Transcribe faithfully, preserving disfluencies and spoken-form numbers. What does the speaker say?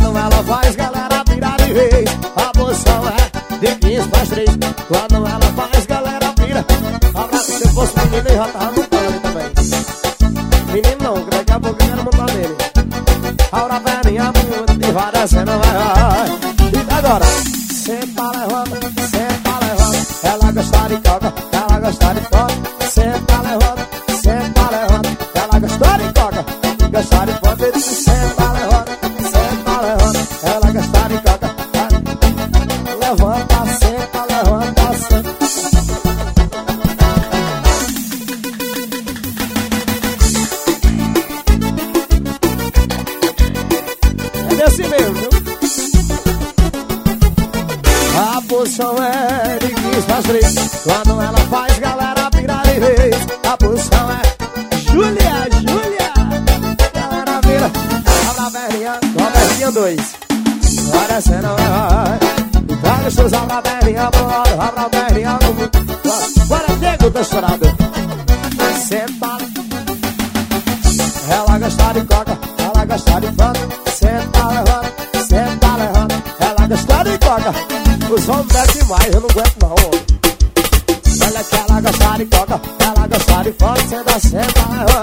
Quando ela faz, galera vira de vez. A posição é de quinze para as três. Quando ela faz, galera vira. Abraço, se fosse menino, eu já tava no plano também. Menino não, que daqui a pouco eu quero montar nele. Aura velhinha muito devagar, cê não vai, vai. E agora? Senta, levanta, senta, levanta. Ela gosta de coca, ela gosta de foto. Senta, levanta, senta, levanta. Ela gosta de coca, gosta de foto. Ele diz senta, levanta, senta, levanta. Ela gosta de coca. Levanta, senta, levanta, senta. É desse mesmo, viu? A posição é de quinze para as três. Quando ela faz, galera vira de vez. A posição é Júlia, Júlia. Galera vira. Abra a velhinha, Robertinha dois. Agora cê não vai. Tá gostoso, abra a velhinha, bora. Abra a velhinha, bora, nego, tá estourado. Senta. Ela gosta de coca, ela gosta de fanta. Senta, levanta, senta, levanta. Ela gosta de coca. Os homens bebem demais, eu não aguento não. Olha que ela gosta de coca, ela gosta de fanta. Senta, senta, levanta.